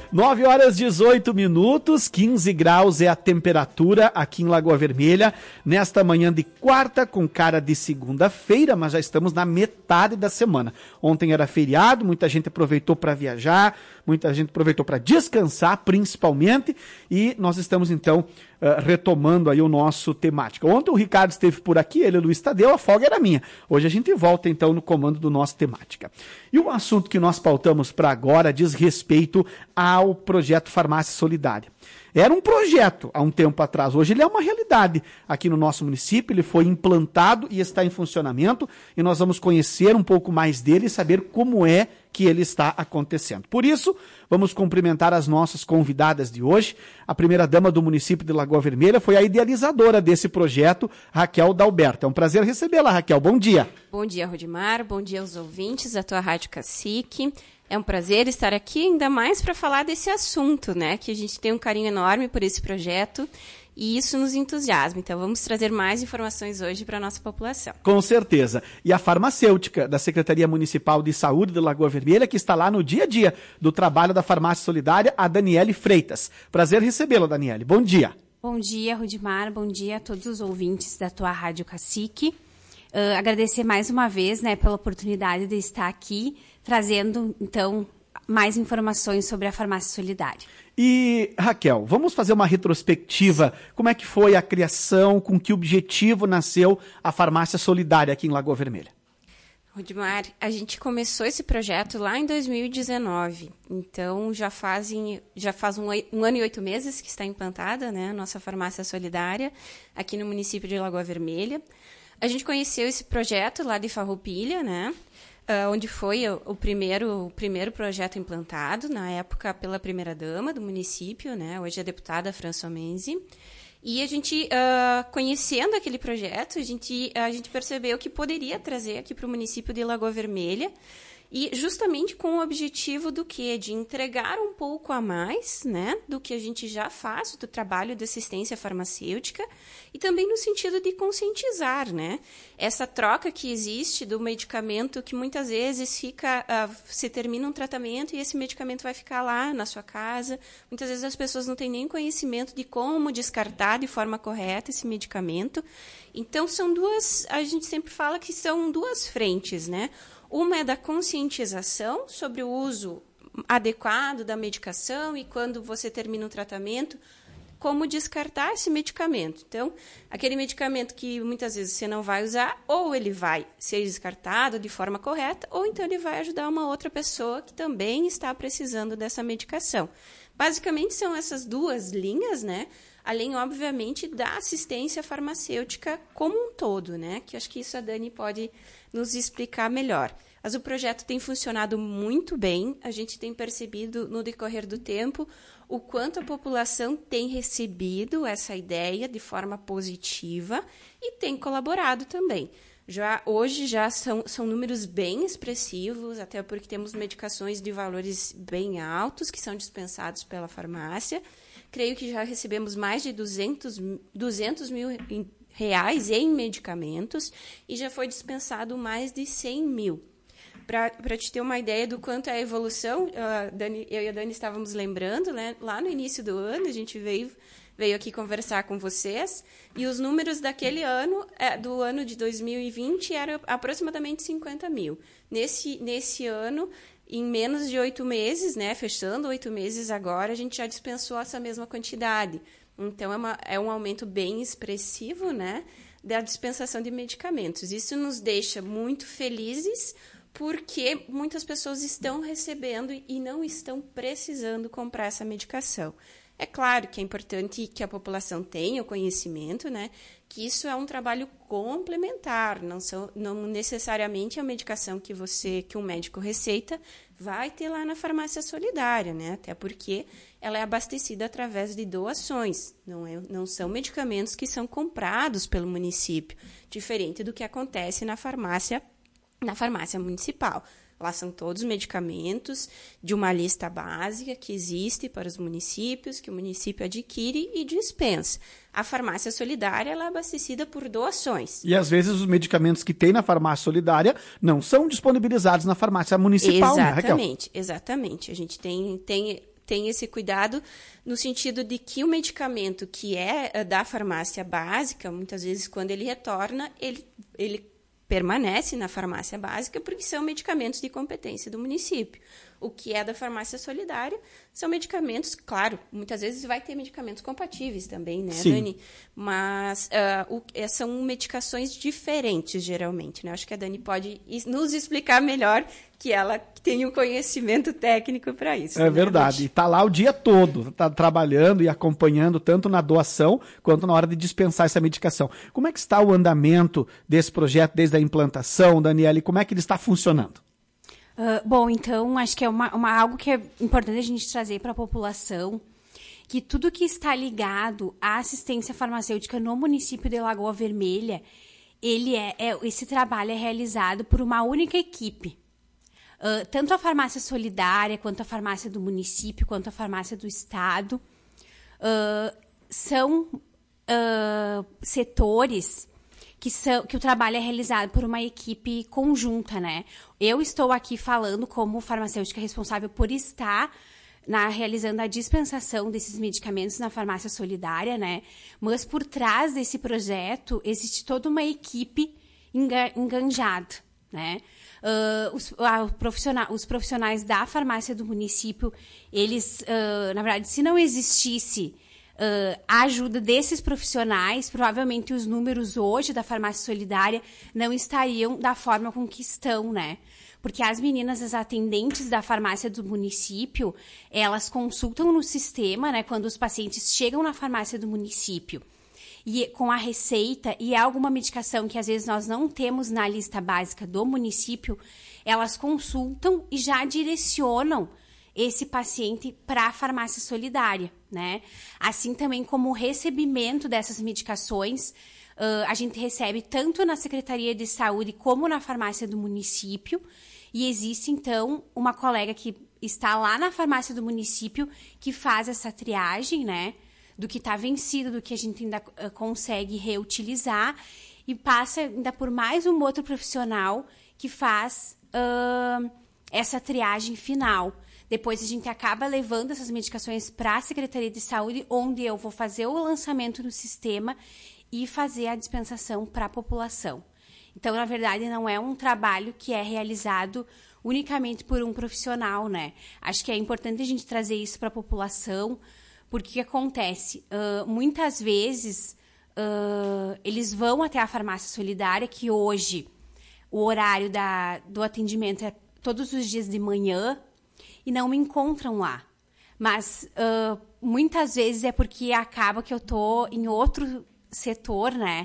9h18, 15 graus é a temperatura aqui em Lagoa Vermelha, nesta manhã de quarta, com cara de segunda-feira, mas já estamos na metade da semana. Ontem era feriado, muita gente aproveitou para viajar, muita gente aproveitou para descansar, principalmente, e nós estamos então retomando aí o nosso temática. Ontem o Ricardo esteve por aqui, ele e o Luiz Tadeu, a folga era minha. Hoje a gente volta então no comando do nosso temática. E o assunto que nós pautamos para agora diz respeito ao projeto Farmácia Solidária. Era um projeto há um tempo atrás, hoje ele é uma realidade aqui no nosso município, ele foi implantado e está em funcionamento e nós vamos conhecer um pouco mais dele e saber como é que ele está acontecendo. Por isso, vamos cumprimentar as nossas convidadas de hoje. A primeira-dama do município de Lagoa Vermelha foi a idealizadora desse projeto, Raquel Dalberto. É um prazer recebê-la, Raquel. Bom dia. Bom dia, Rodimar. Bom dia aos ouvintes da tua Rádio Cacique. É um prazer estar aqui, ainda mais para falar desse assunto, né? Que a gente tem um carinho enorme por esse projeto e isso nos entusiasma. Então, vamos trazer mais informações hoje para a nossa população. Com certeza. E a farmacêutica da Secretaria Municipal de Saúde de Lagoa Vermelha, que está lá no dia a dia do trabalho da Farmácia Solidária, a Daniele Freitas. Prazer recebê-la, Daniele. Bom dia. Bom dia, Rodimar. Bom dia a todos os ouvintes da tua Rádio Cacique. Agradecer mais uma vez, né, pela oportunidade de estar aqui, trazendo, então, mais informações sobre a Farmácia Solidária. E, Raquel, vamos fazer uma retrospectiva. Como é que foi a criação, com que objetivo nasceu a Farmácia Solidária aqui em Lagoa Vermelha? Rodimar, a gente começou esse projeto lá em 2019, então já faz um ano e 8 meses que está implantada, né, a nossa Farmácia Solidária aqui no município de Lagoa Vermelha. A gente conheceu esse projeto lá de Farroupilha, né? Onde foi o primeiro projeto implantado, na época pela primeira-dama do município, né? Hoje a deputada Françoise Menzi. E a gente, conhecendo aquele projeto, a gente percebeu que poderia trazer aqui para o município de Lagoa Vermelha, e justamente com o objetivo do quê? De entregar um pouco a mais, né, do que a gente já faz, do trabalho de assistência farmacêutica, e também no sentido de conscientizar, né, essa troca que existe do medicamento que muitas vezes se termina um tratamento e esse medicamento vai ficar lá na sua casa. Muitas vezes as pessoas não têm nem conhecimento de como descartar de forma correta esse medicamento. Então, a gente sempre fala que são duas frentes, né? Uma é da conscientização sobre o uso adequado da medicação e quando você termina o tratamento, como descartar esse medicamento. Então, aquele medicamento que muitas vezes você não vai usar, ou ele vai ser descartado de forma correta, ou então ele vai ajudar uma outra pessoa que também está precisando dessa medicação. Basicamente, são essas duas linhas, né? Além, obviamente, da assistência farmacêutica como um todo, né? Que acho que isso a Dani pode nos explicar melhor. Mas o projeto tem funcionado muito bem, a gente tem percebido no decorrer do tempo o quanto a população tem recebido essa ideia de forma positiva e tem colaborado também. Hoje são números bem expressivos, até porque temos medicações de valores bem altos que são dispensados pela farmácia. Creio que já recebemos mais de 200 mil reais em medicamentos e já foi dispensado mais de 100 mil. Para te ter uma ideia do quanto é a evolução, eu e a Dani estávamos lembrando, né? Lá no início do ano, a gente veio aqui conversar com vocês, e os números daquele ano, do ano de 2020, eram aproximadamente 50 mil. Nesse ano, em menos de 8 meses, né, fechando 8 meses agora, a gente já dispensou essa mesma quantidade. Então, é um aumento bem expressivo, né, da dispensação de medicamentos. Isso nos deixa muito felizes, porque muitas pessoas estão recebendo e não estão precisando comprar essa medicação. É claro que é importante que a população tenha o conhecimento, né, que isso é um trabalho complementar, não necessariamente a medicação que um médico receita vai ter lá na farmácia solidária, né, até porque ela é abastecida através de doações, não são medicamentos que são comprados pelo município, diferente do que acontece na farmácia municipal. Lá são todos medicamentos de uma lista básica que existe para os municípios, que o município adquire e dispensa. A farmácia solidária ela é abastecida por doações. E às vezes os medicamentos que tem na farmácia solidária não são disponibilizados na farmácia municipal, exatamente, né, Raquel? Exatamente. A gente tem tem esse cuidado no sentido de que o medicamento que é da farmácia básica, muitas vezes quando ele retorna, ele permanece na farmácia básica porque são medicamentos de competência do município. O que é da farmácia solidária são medicamentos, claro, muitas vezes vai ter medicamentos compatíveis também, né, Sim. Dani? Mas são medicações diferentes, geralmente, né? Acho que a Dani pode nos explicar melhor, que ela tem o conhecimento técnico para isso. É verdade. E está lá o dia todo, tá trabalhando e acompanhando tanto na doação quanto na hora de dispensar essa medicação. Como é que está o andamento desse projeto desde a implantação, Daniela, e como é que ele está funcionando? Bom, então, acho que é algo que é importante a gente trazer para a população, que tudo que está ligado à assistência farmacêutica no município de Lagoa Vermelha, esse trabalho é realizado por uma única equipe. Tanto a farmácia solidária, quanto a farmácia do município, quanto a farmácia do estado, são setores que o trabalho é realizado por uma equipe conjunta, né? Eu estou aqui falando como farmacêutica responsável por estar realizando a dispensação desses medicamentos na farmácia solidária, né? Mas por trás desse projeto existe toda uma equipe enganjada, né? Os profissionais da farmácia do município, eles, na verdade, se não existisse a ajuda desses profissionais, provavelmente os números hoje da farmácia solidária não estariam da forma com que estão, né? Porque as meninas, as atendentes da farmácia do município, elas consultam no sistema, né? Quando os pacientes chegam na farmácia do município e com a receita e alguma medicação que às vezes nós não temos na lista básica do município, elas consultam e já direcionam esse paciente para a farmácia solidária, né? Assim também como o recebimento dessas medicações, a gente recebe tanto na Secretaria de Saúde como na farmácia do município, e existe, então, uma colega que está lá na farmácia do município que faz essa triagem, né? Do que está vencido, do que a gente ainda consegue reutilizar, e passa ainda por mais um outro profissional que faz essa triagem final. Depois a gente acaba levando essas medicações para a Secretaria de Saúde, onde eu vou fazer o lançamento no sistema e fazer a dispensação para a população. Então, na verdade, não é um trabalho que é realizado unicamente por um profissional, né? Acho que é importante a gente trazer isso para a população, porque o que acontece? Muitas vezes, eles vão até a farmácia solidária, que hoje o horário do atendimento é todos os dias de manhã, e não me encontram lá. Mas muitas vezes é porque acaba que eu estou em outro setor, né?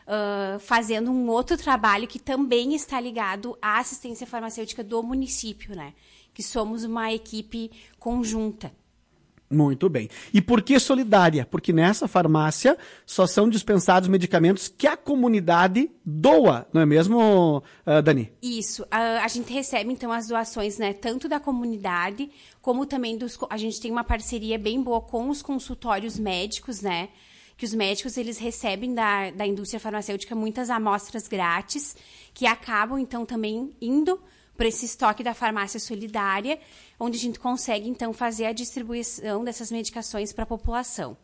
Fazendo um outro trabalho que também está ligado à assistência farmacêutica do município, né? Que somos uma equipe conjunta. Muito bem. E por que solidária? Porque nessa farmácia só são dispensados medicamentos que a comunidade doa, não é mesmo, Dani? Isso. A gente recebe, então, as doações, né, tanto da comunidade, como também a gente tem uma parceria bem boa com os consultórios médicos, né? Que os médicos, eles recebem da indústria farmacêutica muitas amostras grátis, que acabam, então, também indo para esse estoque da farmácia solidária, onde a gente consegue, então, fazer a distribuição dessas medicações para a população.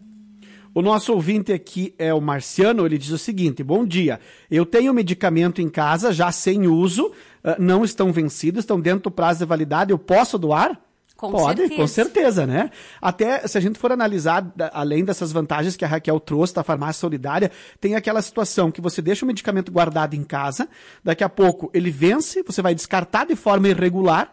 O nosso ouvinte aqui é o Marciano, ele diz o seguinte: bom dia, eu tenho medicamento em casa, já sem uso, não estão vencidos, estão dentro do prazo de validade, eu posso doar? Pode, com certeza, né? Até se a gente for analisar, além dessas vantagens que a Raquel trouxe da farmácia solidária, tem aquela situação que você deixa o medicamento guardado em casa, daqui a pouco ele vence, você vai descartar de forma irregular,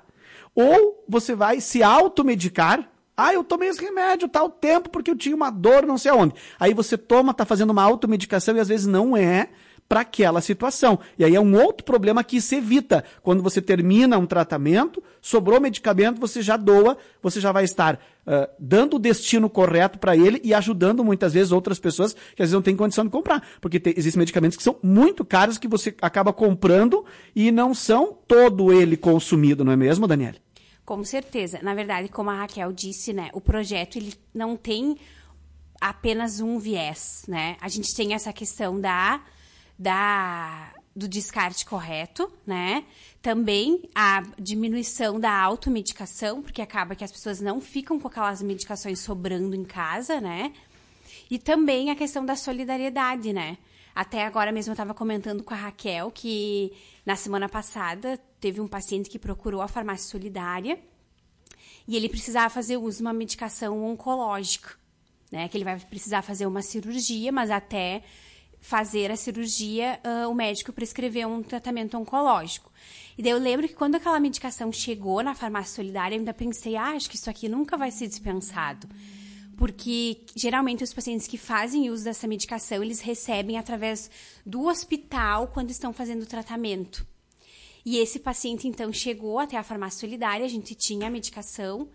ou você vai se automedicar. Eu tomei esse remédio tal tempo porque eu tinha uma dor não sei aonde. Aí você toma, tá fazendo uma automedicação e às vezes não é para aquela situação. E aí é um outro problema que se evita. Quando você termina um tratamento, sobrou medicamento, você já doa, você já vai estar dando o destino correto para ele e ajudando muitas vezes outras pessoas que às vezes não têm condição de comprar. Porque existem medicamentos que são muito caros que você acaba comprando e não são todo ele consumido, não é mesmo, Daniela? Com certeza. Na verdade, como a Raquel disse, né, o projeto ele não tem apenas um viés, né? A gente tem essa questão da do descarte correto, né? Também a diminuição da automedicação, porque acaba que as pessoas não ficam com aquelas medicações sobrando em casa, né? E também a questão da solidariedade, né? Até agora mesmo eu estava comentando com a Raquel que na semana passada teve um paciente que procurou a farmácia solidária e ele precisava fazer uso de uma medicação oncológica, né? Que ele vai precisar fazer uma cirurgia, mas até fazer a cirurgia, o médico prescreveu um tratamento oncológico. E daí eu lembro que quando aquela medicação chegou na farmácia solidária, eu ainda pensei, acho que isso aqui nunca vai ser dispensado. Porque, geralmente, os pacientes que fazem uso dessa medicação, eles recebem através do hospital quando estão fazendo o tratamento. E esse paciente, então, chegou até a farmácia solidária, a gente tinha a medicação,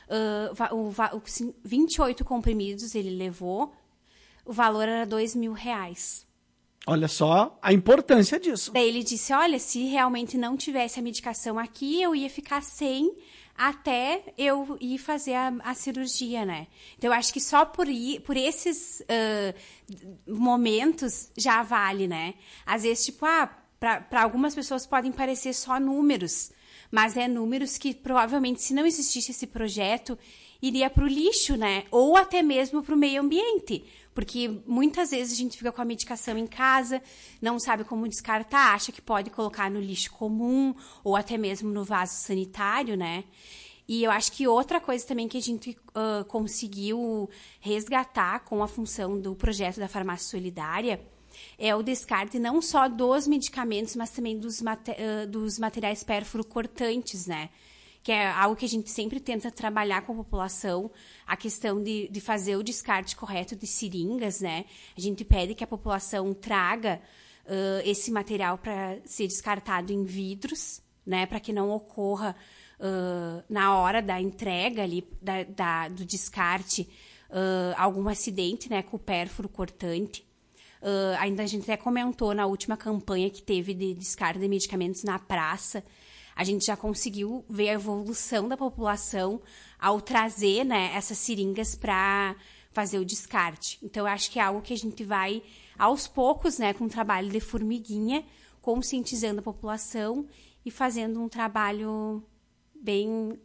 28 comprimidos ele levou, o valor era R$2.000. Olha só a importância disso. Daí ele disse, olha, se realmente não tivesse a medicação aqui, eu ia ficar sem até eu ir fazer a cirurgia, né? Então, eu acho que só por esses momentos já vale, né? Às vezes, tipo, para algumas pessoas podem parecer só números, mas é números que provavelmente, se não existisse esse projeto, iria para o lixo, né? Ou até mesmo para o meio ambiente. Porque muitas vezes a gente fica com a medicação em casa, não sabe como descartar, acha que pode colocar no lixo comum ou até mesmo no vaso sanitário, né? E eu acho que outra coisa também que a gente conseguiu resgatar com a função do projeto da farmácia solidária é o descarte não só dos medicamentos, mas também dos materiais pérfuro-cortantes, né? Que é algo que a gente sempre tenta trabalhar com a população, a questão de fazer o descarte correto de seringas, né? A gente pede que a população traga esse material para ser descartado em vidros, né? Para que não ocorra, na hora da entrega ali, do descarte, algum acidente, né? Com o pérfuro cortante. Ainda a gente até comentou na última campanha que teve de descarte de medicamentos na praça. A gente já conseguiu ver a evolução da população ao trazer, né, essas seringas para fazer o descarte. Então, eu acho que é algo que a gente vai, aos poucos, né, com um trabalho de formiguinha, conscientizando a população e fazendo um trabalho bem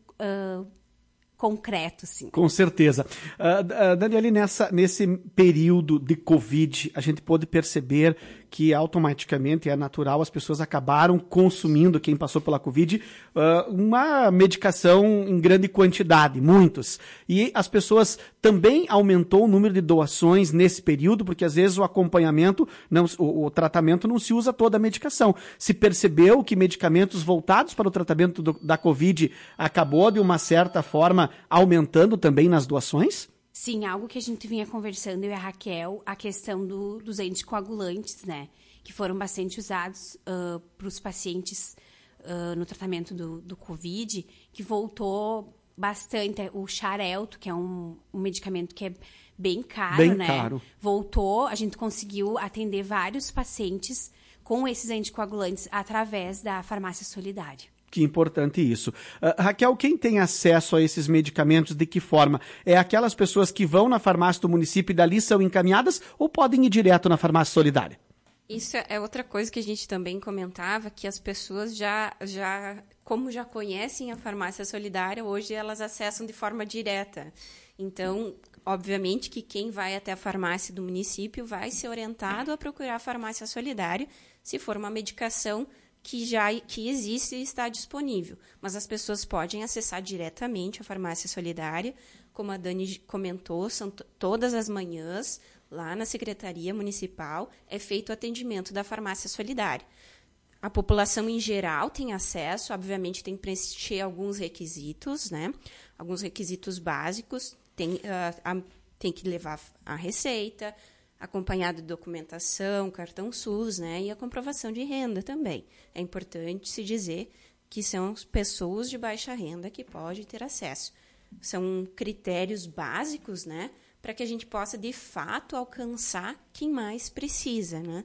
concreto, sim. Com certeza. Daniele, nesse período de Covid, a gente pôde perceber que automaticamente, é natural, as pessoas acabaram consumindo, quem passou pela Covid, uma medicação em grande quantidade, muitos. E as pessoas também aumentou o número de doações nesse período, porque às vezes o acompanhamento, o tratamento não se usa toda a medicação. Se percebeu que medicamentos voltados para o tratamento da Covid acabou, de uma certa forma, aumentando também nas doações? Sim, algo que a gente vinha conversando, eu e a Raquel, a questão dos anticoagulantes, né? Que foram bastante usados para os pacientes no tratamento do Covid, que voltou bastante. O Xarelto, que é um medicamento que é bem caro, né? Caro. Voltou, a gente conseguiu atender vários pacientes com esses anticoagulantes através da farmácia solidária. Que importante isso. Raquel, quem tem acesso a esses medicamentos, de que forma? É aquelas pessoas que vão na farmácia do município e dali são encaminhadas ou podem ir direto na farmácia solidária? Isso é outra coisa que a gente também comentava, que as pessoas como já conhecem a farmácia solidária, hoje elas acessam de forma direta. Então, obviamente que quem vai até a farmácia do município vai ser orientado a procurar a farmácia solidária, se for uma medicação que existe e está disponível. Mas as pessoas podem acessar diretamente a farmácia solidária, como a Dani comentou, são todas as manhãs, lá na Secretaria Municipal, é feito o atendimento da farmácia solidária. A população em geral tem acesso, obviamente tem que preencher alguns requisitos, né? Alguns requisitos básicos, tem que levar a receita, acompanhado de documentação, cartão SUS, né, e a comprovação de renda também. É importante se dizer que são pessoas de baixa renda que podem ter acesso. São critérios básicos, né, para que a gente possa, de fato, alcançar quem mais precisa, né.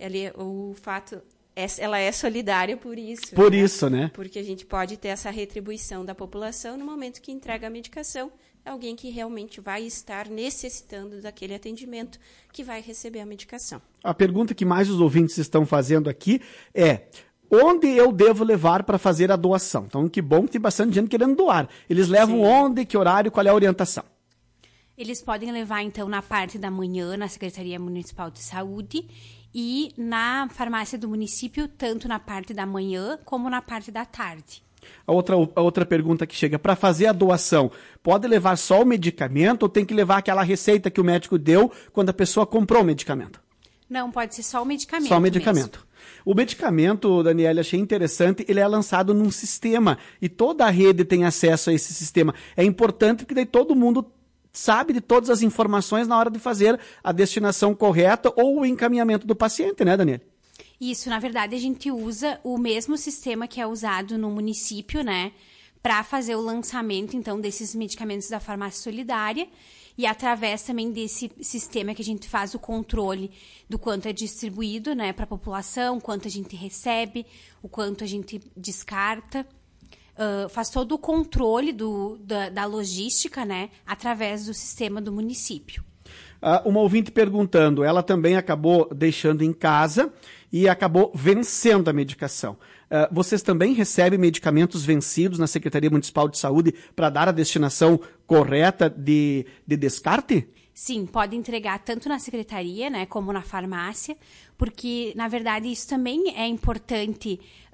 Ela é solidária por isso. Isso, né? Porque a gente pode ter essa retribuição da população no momento que entrega a medicação, alguém que realmente vai estar necessitando daquele atendimento, que vai receber a medicação. A pergunta que mais os ouvintes estão fazendo aqui é: onde eu devo levar para fazer a doação? Então, que bom que tem bastante gente querendo doar. Eles levam Sim. onde, que horário, qual é a orientação? Eles podem levar, então, na parte da manhã, na Secretaria Municipal de Saúde, e na farmácia do município, tanto na parte da manhã como na parte da tarde. A outra pergunta que chega: para fazer a doação, pode levar só o medicamento ou tem que levar aquela receita que o médico deu quando a pessoa comprou o medicamento? Não, pode ser só o medicamento. Só o medicamento. Mesmo. O medicamento, Daniela, achei interessante, ele é lançado num sistema e toda a rede tem acesso a esse sistema. É importante porque daí todo mundo sabe de todas as informações na hora de fazer a destinação correta ou o encaminhamento do paciente, né, Daniela? Isso, na verdade, a gente usa o mesmo sistema que é usado no município, né, para fazer o lançamento, então, desses medicamentos da farmácia solidária, e através também desse sistema que a gente faz o controle do quanto é distribuído, né, para a população, quanto a gente recebe, o quanto a gente descarta. Faz todo o controle da logística, né, através do sistema do município. Uma ouvinte perguntando, ela também acabou deixando em casa e acabou vencendo a medicação. Vocês também recebem medicamentos vencidos na Secretaria Municipal de Saúde para dar a destinação correta de descarte? Sim, pode entregar tanto na secretaria, né, como na farmácia, porque, na verdade, isso também é importante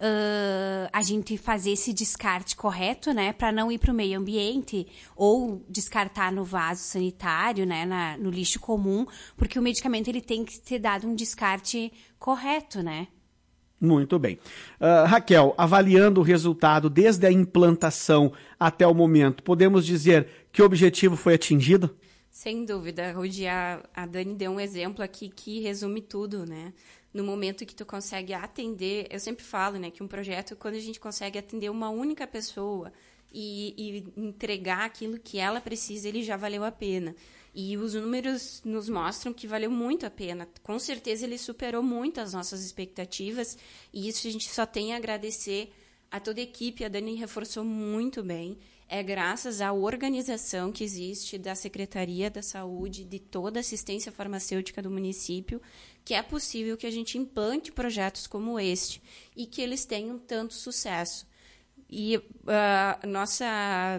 a gente fazer esse descarte correto, né, para não ir para o meio ambiente ou descartar no vaso sanitário, né, no lixo comum, porque o medicamento ele tem que ter dado um descarte correto, né? Muito bem. Raquel, avaliando o resultado desde a implantação até o momento, podemos dizer que o objetivo foi atingido? Sem dúvida, Rudi, a Dani deu um exemplo aqui que resume tudo, né? No momento que tu consegue atender, eu sempre falo, né, que um projeto, quando a gente consegue atender uma única pessoa e entregar aquilo que ela precisa, ele já valeu a pena. E os números nos mostram que valeu muito a pena. Com certeza ele superou muito as nossas expectativas e isso a gente só tem a agradecer a toda a equipe. A Dani reforçou muito bem. É graças à organização que existe da Secretaria da Saúde, de toda a assistência farmacêutica do município, que é possível que a gente implante projetos como este e que eles tenham tanto sucesso. E a nossa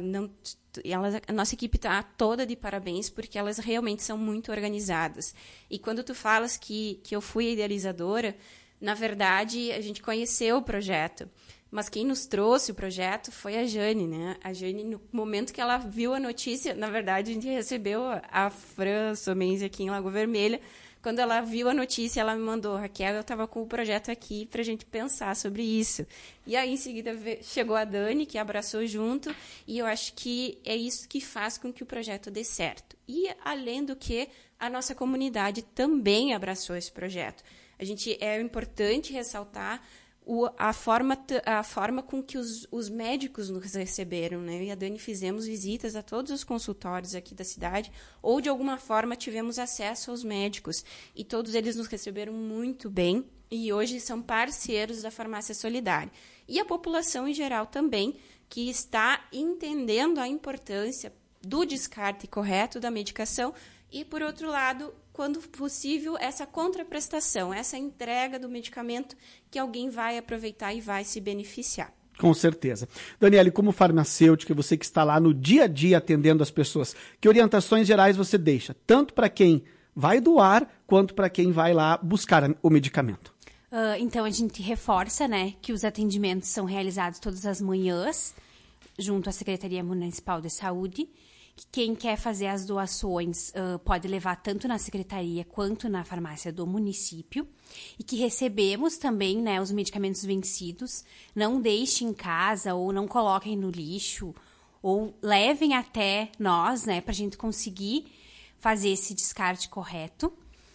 equipe está toda de parabéns, porque elas realmente são muito organizadas. E quando tu falas que eu fui a idealizadora, na verdade, a gente conheceu o projeto. Mas quem nos trouxe o projeto foi a Jane, né? A Jane, no momento que ela viu a notícia, na verdade, a gente recebeu a Fran Somenzi aqui em Lagoa Vermelha. Quando ela viu a notícia, ela me mandou: Raquel, eu estava com o projeto aqui para a gente pensar sobre isso. E aí, em seguida, chegou a Dani, que abraçou junto, e eu acho que é isso que faz com que o projeto dê certo. E, além do que, a nossa comunidade também abraçou esse projeto. É importante ressaltar a forma com que os médicos nos receberam, né? Eu e a Dani fizemos visitas a todos os consultórios aqui da cidade, ou de alguma forma tivemos acesso aos médicos, e todos eles nos receberam muito bem, e hoje são parceiros da Farmácia Solidária. E a população em geral também, que está entendendo a importância do descarte correto da medicação e, por outro lado, quando possível, essa contraprestação, essa entrega do medicamento que alguém vai aproveitar e vai se beneficiar. Com certeza. Daniele, como farmacêutica, você que está lá no dia a dia atendendo as pessoas, que orientações gerais você deixa, tanto para quem vai doar, quanto para quem vai lá buscar o medicamento? Então, a gente reforça, né, que os atendimentos são realizados todas as manhãs, junto à Secretaria Municipal de Saúde. Quem quer fazer as doações pode levar tanto na secretaria quanto na farmácia do município. E que recebemos também, né, os medicamentos vencidos. Não deixem em casa ou não coloquem no lixo. Ou levem até nós, né, para a gente conseguir fazer esse descarte correto.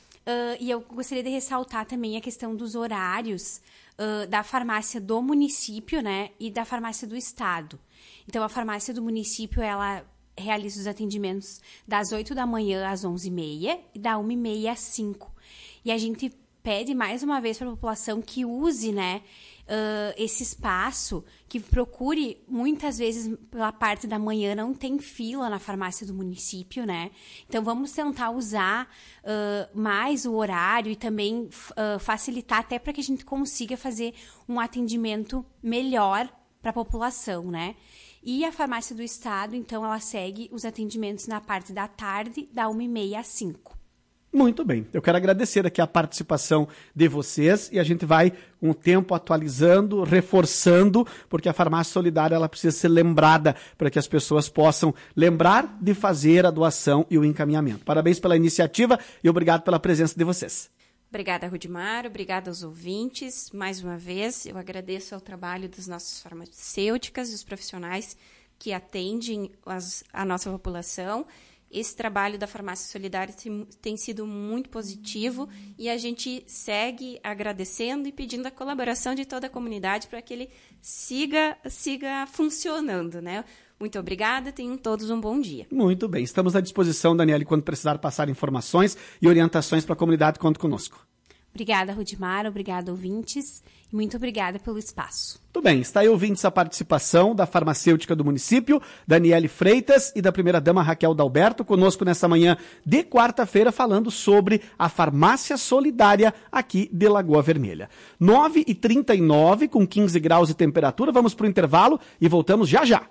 E eu gostaria de ressaltar também a questão dos horários da farmácia do município, né, e da farmácia do estado. Então, a farmácia do município, ela realiza os atendimentos das 8 da manhã às 11h30 e da 1h30 às 5h. E a gente pede mais uma vez para a população que use, né, esse espaço, que procure, muitas vezes pela parte da manhã não tem fila na farmácia do município, né? Então vamos tentar usar mais o horário e também facilitar até para que a gente consiga fazer um atendimento melhor para a população, né? E a farmácia do estado, então, ela segue os atendimentos na parte da tarde, da 1h30 às 5h. Muito bem, eu quero agradecer aqui a participação de vocês e a gente vai com o tempo atualizando, reforçando, porque a farmácia solidária ela precisa ser lembrada para que as pessoas possam lembrar de fazer a doação e o encaminhamento. Parabéns pela iniciativa e obrigado pela presença de vocês. Obrigada, Rudimar, obrigada aos ouvintes. Mais uma vez, eu agradeço ao trabalho das nossas farmacêuticas e os profissionais que atendem a nossa população. Esse trabalho da Farmácia Solidária tem sido muito positivo e a gente segue agradecendo e pedindo a colaboração de toda a comunidade para que ele siga funcionando, né? Muito obrigada, tenham todos um bom dia. Muito bem, estamos à disposição, Daniele, quando precisar passar informações e orientações para a comunidade, conte conosco. Obrigada, Rudimar, obrigada, ouvintes, e muito obrigada pelo espaço. Muito bem, está aí, ouvintes, a participação da farmacêutica do município, Daniele Freitas, e da primeira-dama Raquel Dalberto, conosco nessa manhã de quarta-feira, falando sobre a farmácia solidária aqui de Lagoa Vermelha. 9h39, com 15 graus de temperatura, vamos para o intervalo e voltamos já já.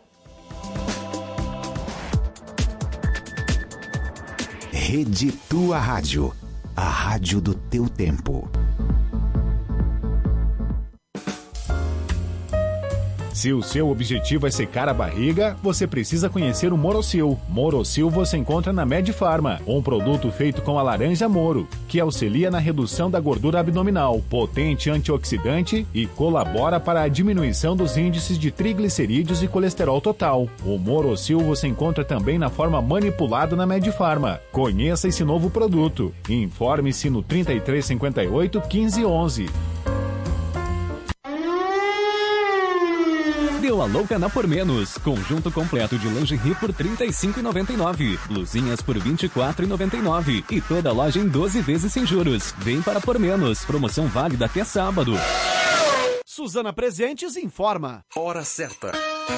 Rede Tua Rádio, a rádio do teu tempo. Se o seu objetivo é secar a barriga, você precisa conhecer o Morocil. Morocil você encontra na Medifarma, um produto feito com a laranja Moro, que auxilia na redução da gordura abdominal, potente antioxidante e colabora para a diminuição dos índices de triglicerídeos e colesterol total. O Morocil você encontra também na forma manipulada na Medifarma. Conheça esse novo produto. Informe-se no 3358 1511. Deu a louca na Por Menos. Conjunto completo de lingerie por R$ 35,99. Blusinhas por R$ 24,99. E toda loja em 12 vezes sem juros. Vem para Por Menos. Promoção válida até sábado. Suzana Presentes informa. Hora certa.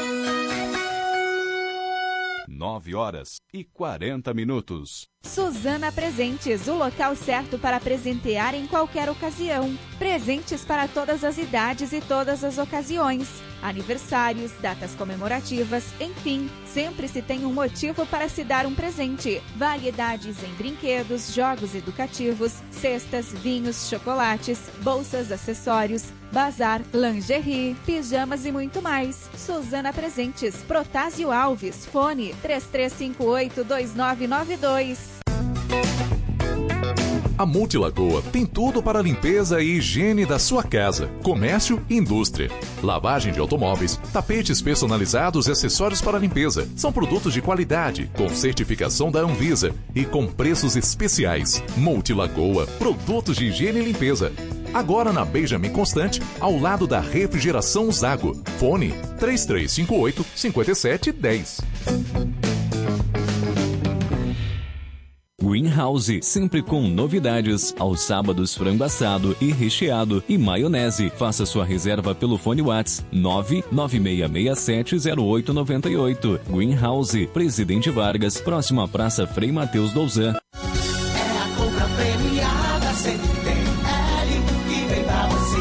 9h40. Suzana Presentes, o local certo para presentear em qualquer ocasião. Presentes para todas as idades e todas as ocasiões. Aniversários, datas comemorativas, enfim, sempre se tem um motivo para se dar um presente. Variedades em brinquedos, jogos educativos, cestas, vinhos, chocolates, bolsas, acessórios, bazar, lingerie, pijamas e muito mais. Suzana Presentes, Protásio Alves, fone 3358-2992. A Multilagoa tem tudo para a limpeza e higiene da sua casa, comércio e indústria. Lavagem de automóveis, tapetes personalizados e acessórios para limpeza. São produtos de qualidade, com certificação da Anvisa e com preços especiais. Multilagoa, produtos de higiene e limpeza. Agora na Benjamin Constante, ao lado da Refrigeração Zago. Fone 3358-5710. Greenhouse, sempre com novidades. Aos sábados, frango assado e recheado e maionese. Faça sua reserva pelo fone WhatsApp 996670898. Greenhouse, Presidente Vargas, próximo à Praça Frei Mateus Douzan. É a compra premiada, sempre tem L que vem pra você.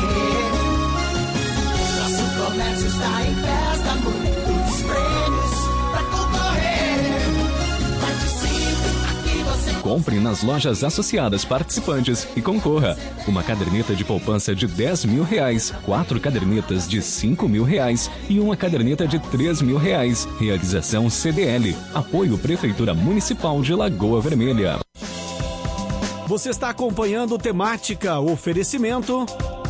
Nosso comércio está em festa, muitos prêmios pra concorrer. Participe, aqui você Compre nas lojas associadas participantes e concorra. Uma caderneta de poupança de R$10 mil, 4 cadernetas de R$5 mil e uma caderneta de R$3 mil. Realização CDL. Apoio Prefeitura Municipal de Lagoa Vermelha. Você está acompanhando Temática Oferecimento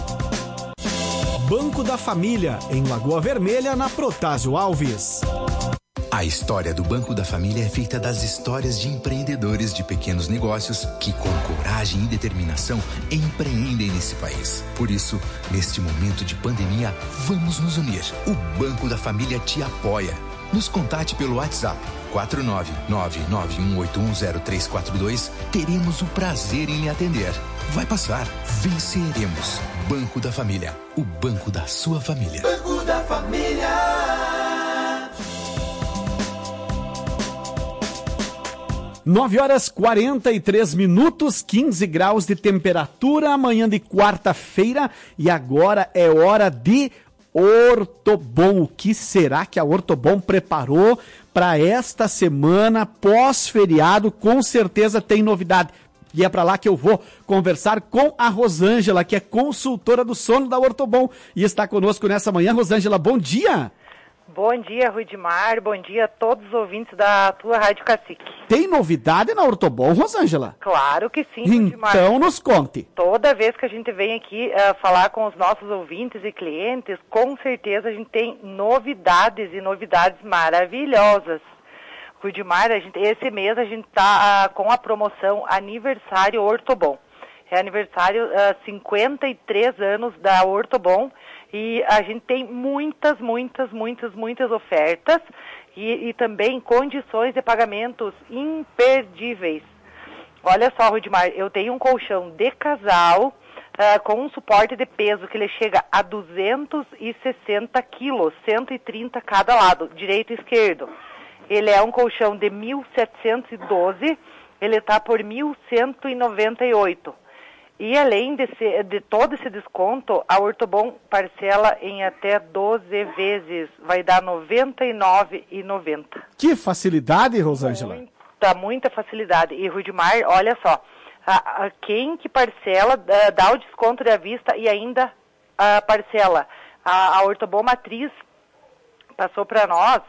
Banco da Família, em Lagoa Vermelha, na Protásio Alves. A história do Banco da Família é feita das histórias de empreendedores de pequenos negócios que, com coragem e determinação, empreendem nesse país. Por isso, neste momento de pandemia, vamos nos unir. O Banco da Família te apoia. Nos contate pelo WhatsApp 49991810342. Teremos o prazer em lhe atender. vai passar. Venceremos. Banco da Família, o banco da sua família. Banco da Família. 9h43, 15 graus de temperatura, amanhã de quarta-feira, e agora é hora de Ortobon. O que será que a Ortobon preparou para esta semana pós-feriado? Com certeza tem novidade. E é para lá que eu vou conversar com a Rosângela, que é consultora do sono da Ortobon, e está conosco nessa manhã. Rosângela, bom dia! Bom dia, Rudimar. Bom dia a todos os ouvintes da tua Rádio Cacique. Tem novidade na Ortobon, Rosângela? Claro que sim, Rudimar. Então nos conte. Toda vez que a gente vem aqui falar com os nossos ouvintes e clientes, com certeza a gente tem novidades e novidades maravilhosas. Rudimar, esse mês a gente está com a promoção Aniversário Ortobon. É aniversário 53 anos da Ortobon. E a gente tem muitas ofertas e também condições de pagamentos imperdíveis. Olha só, Rudimar, eu tenho um colchão de casal com um suporte de peso que ele chega a 260 quilos, 130 cada lado, direito e esquerdo. Ele é um colchão de 1.712, ele está por 1.198. E além de todo esse desconto, a Ortobon parcela em até 12 vezes, vai dar R$ 99,90. Que facilidade, Rosângela. Muita facilidade. E Rudimar, olha só, quem que parcela, dá o desconto à vista e ainda parcela. A Ortobon Matriz passou para nós,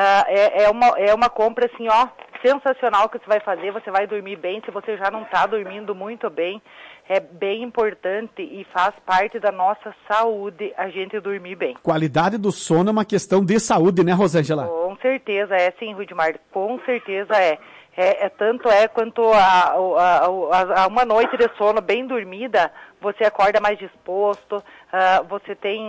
é uma compra assim, ó, sensacional que você vai fazer, você vai dormir bem, se você já não está dormindo muito bem, é bem importante e faz parte da nossa saúde a gente dormir bem. Qualidade do sono é uma questão de saúde, né, Rosângela? Com certeza é, sim, Rudimar, com certeza é. Tanto quanto a uma noite de sono bem dormida, você acorda mais disposto, você tem